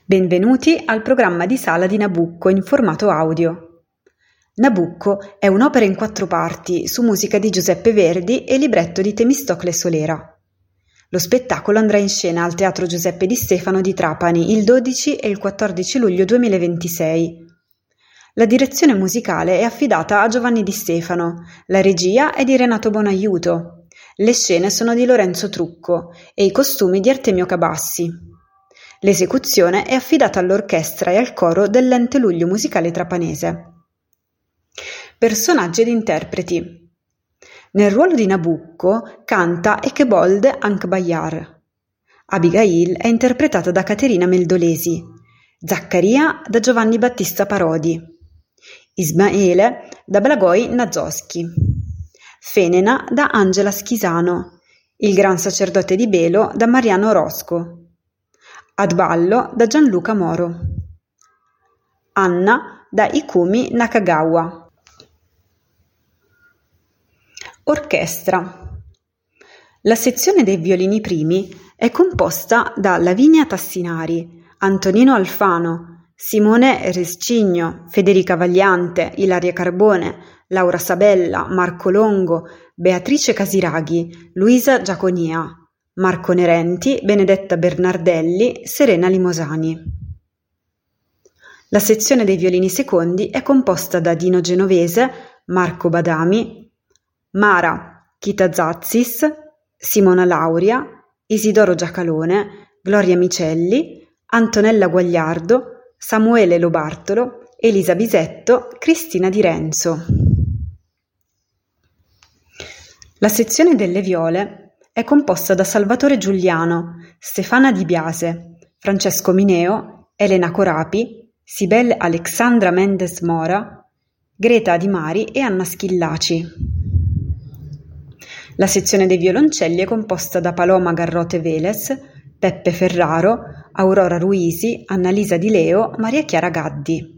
Benvenuti al programma di sala di Nabucco in formato audio. Nabucco è un'opera in 4 parti su musica di Giuseppe Verdi e libretto di Temistocle Solera. Lo spettacolo andrà in scena al Teatro Giuseppe Di Stefano di Trapani il 12 e il 14 luglio 2026. La direzione musicale è affidata a Giovanni Di Stefano, la regia è di Renato Bonaiuto, le scene sono di Lorenzo Trucco e i costumi di Artemio Cabassi. L'esecuzione è affidata all'orchestra e al coro dell'Ente Luglio Musicale Trapanese. Personaggi ed interpreti. Nel ruolo di Nabucco canta Echebold Ankbayar. Abigail è interpretata da Caterina Meldolesi, Zaccaria da Giovanni Battista Parodi, Ismaele da Blagoj Nazoschi, Fenena da Angela Schisano, il Gran Sacerdote di Belo da Mariano Orozco, Ad ballo da Gianluca Moro, Anna da Ikumi Nakagawa. Orchestra. La sezione dei violini primi è composta da Lavinia Tassinari, Antonino Alfano, Simone Rescigno, Federica Vagliante, Ilaria Carbone, Laura Sabella, Marco Longo, Beatrice Casiraghi, Luisa Giaconia, Marco Nerenti, Benedetta Bernardelli, Serena Limosani. La sezione dei violini secondi è composta da Dino Genovese, Marco Badami, Mara Chitazazzis, Simona Lauria, Isidoro Giacalone, Gloria Micelli, Antonella Guagliardo, Samuele Lobartolo, Elisa Bisetto, Cristina Di Renzo. La sezione delle viole è composta da Salvatore Giuliano, Stefana Di Biase, Francesco Mineo, Elena Corapi, Sibel Alexandra Mendes Mora, Greta Di Mari e Anna Schillaci. La sezione dei violoncelli è composta da Paloma Garrote Veles, Peppe Ferraro, Aurora Ruisi, Annalisa Di Leo, Maria Chiara Gaddi.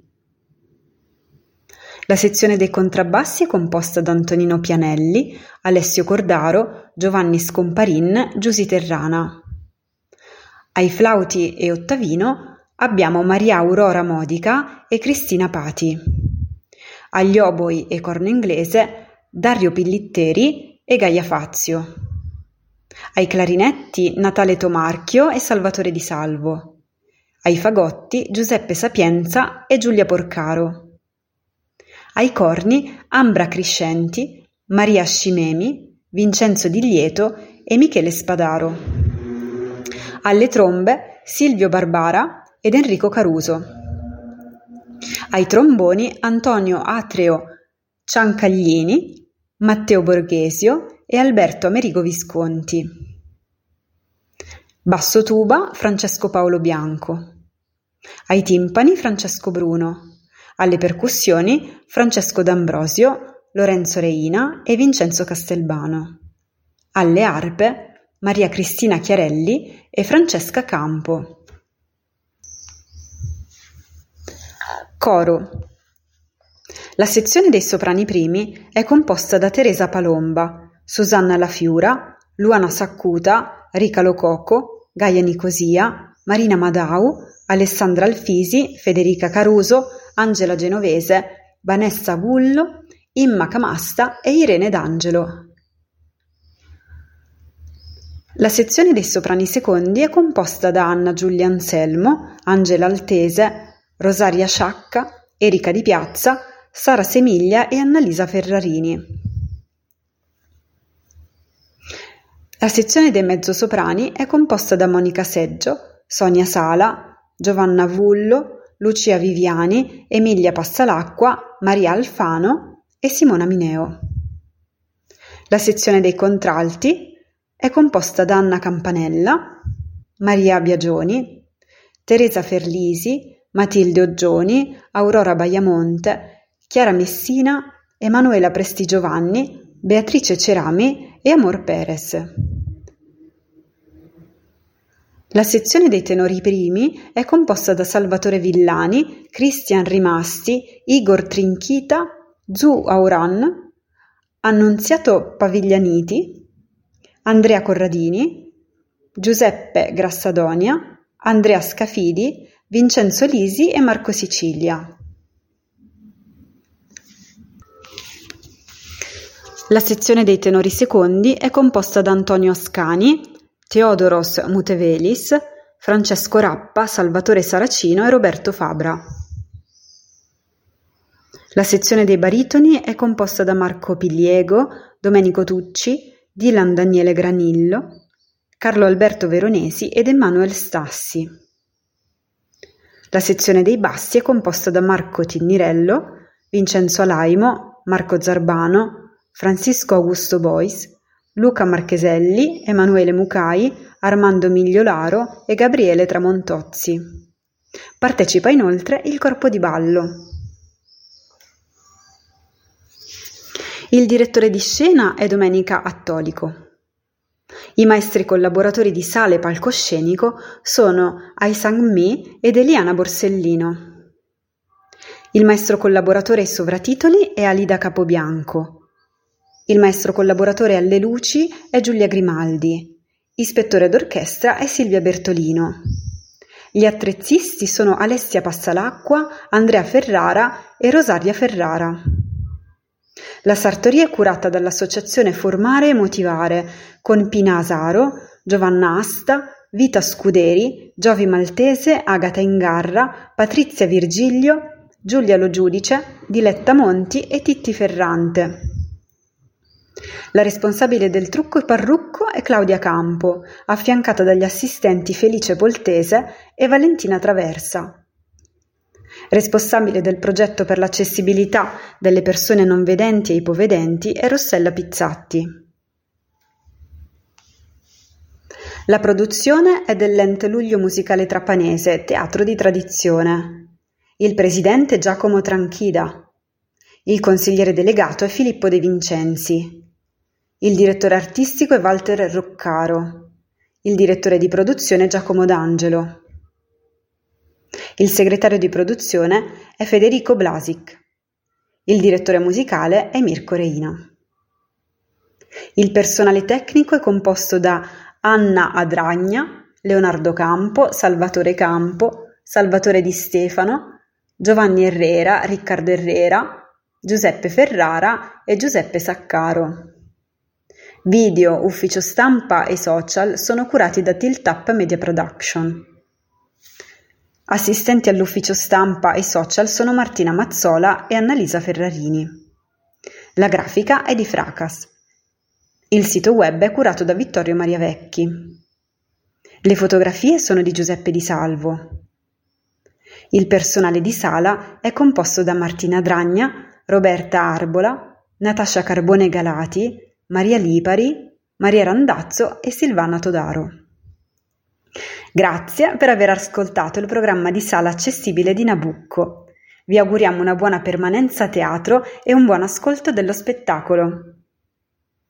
La sezione dei contrabbassi è composta da Antonino Pianelli, Alessio Cordaro, Giovanni Scomparin, Giusy Terrana. Ai flauti e ottavino abbiamo Maria Aurora Modica e Cristina Pati. Agli oboi e corno inglese Dario Pillitteri e Gaia Fazio. Ai clarinetti Natale Tomarchio e Salvatore Di Salvo. Ai fagotti Giuseppe Sapienza e Giulia Porcaro. Ai corni Ambra Criscenti, Maria Scimemi, Vincenzo Di Lieto e Michele Spadaro. Alle trombe Silvio Barbara ed Enrico Caruso. Ai tromboni Antonio Atreo Ciancaglini, Matteo Borghesio e Alberto Amerigo Visconti. Basso tuba Francesco Paolo Bianco. Ai timpani Francesco Bruno. Alle percussioni Francesco D'Ambrosio, Lorenzo Reina e Vincenzo Castelbano. Alle arpe Maria Cristina Chiarelli e Francesca Campo. Coro. La sezione dei soprani primi è composta da Teresa Palomba, Susanna Lafiura, Luana Saccuta, Rica Lococo, Gaia Nicosia, Marina Madau, Alessandra Alfisi, Federica Caruso, Angela Genovese, Vanessa Bullo, Imma Camasta e Irene D'Angelo. La sezione dei soprani secondi è composta da Anna Giulia Anselmo, Angela Altese, Rosaria Sciacca, Erika Di Piazza, Sara Semiglia e Annalisa Ferrarini. La sezione dei mezzosoprani è composta da Monica Seggio, Sonia Sala, Giovanna Vullo, Lucia Viviani, Emilia Passalacqua, Maria Alfano e Simona Mineo. La sezione dei contralti è composta da Anna Campanella, Maria Biagioni, Teresa Ferlisi, Matilde Oggioni, Aurora Baiamonte, Chiara Messina, Emanuela Prestigiovanni, Beatrice Cerami e Amor Perez. La sezione dei tenori primi è composta da Salvatore Villani, Cristian Rimasti, Igor Trinchita, Zu Auran, Annunziato Paviglianiti, Andrea Corradini, Giuseppe Grassadonia, Andrea Scafidi, Vincenzo Lisi e Marco Sicilia. La sezione dei tenori secondi è composta da Antonio Ascani, Theodoros Mutevelis, Francesco Rappa, Salvatore Saracino e Roberto Fabra. La sezione dei baritoni è composta da Marco Piliego, Domenico Tucci, Dylan Daniele Granillo, Carlo Alberto Veronesi ed Emanuel Stassi. La sezione dei bassi è composta da Marco Tinnirello, Vincenzo Alaimo, Marco Zarbano, Francisco Augusto Bois, Luca Marcheselli, Emanuele Mucai, Armando Migliolaro e Gabriele Tramontozzi. Partecipa inoltre il corpo di ballo. Il direttore di scena è Domenica Attolico. I maestri collaboratori di sala e palcoscenico sono Aisang Mi ed Eliana Borsellino. Il maestro collaboratore ai sovratitoli è Alida Capobianco. Il maestro collaboratore alle luci è Giulia Grimaldi. Ispettore d'orchestra è Silvia Bertolino. Gli attrezzisti sono Alessia Passalacqua, Andrea Ferrara e Rosaria Ferrara. La sartoria è curata dall'associazione Formare e Motivare con Pina Asaro, Giovanna Asta, Vita Scuderi, Giovi Maltese, Agata Ingarra, Patrizia Virgilio, Giulia Lo Giudice, Diletta Monti e Titti Ferrante. La responsabile del trucco e parrucco è Claudia Campo, affiancata dagli assistenti Felice Poltese e Valentina Traversa. Responsabile del progetto per l'accessibilità delle persone non vedenti e ipovedenti è Rossella Pizzatti. La produzione è dell'Ente Luglio Musicale Trapanese, Teatro di Tradizione. Il presidente è Giacomo Tranchida. Il consigliere delegato è Filippo De Vincenzi. Il direttore artistico è Walter Roccaro. Il direttore di produzione è Giacomo D'Angelo. Il segretario di produzione è Federico Blasic. Il direttore musicale è Mirko Reina. Il personale tecnico è composto da Anna Adragna, Leonardo Campo, Salvatore Di Stefano, Giovanni Herrera, Riccardo Herrera, Giuseppe Ferrara e Giuseppe Saccaro. Video, ufficio stampa e social sono curati da Tilt Up Media Production. Assistenti all'ufficio stampa e social sono Martina Mazzola e Annalisa Ferrarini. La grafica è di Fracas. Il sito web è curato da Vittorio Mariavecchi. Le fotografie sono di Giuseppe Di Salvo. Il personale di sala è composto da Martina Dragna, Roberta Arbola, Natascia Carbone Galati, Maria Lipari, Maria Randazzo e Silvana Todaro. Grazie per aver ascoltato il programma di sala accessibile di Nabucco. Vi auguriamo una buona permanenza a teatro e un buon ascolto dello spettacolo.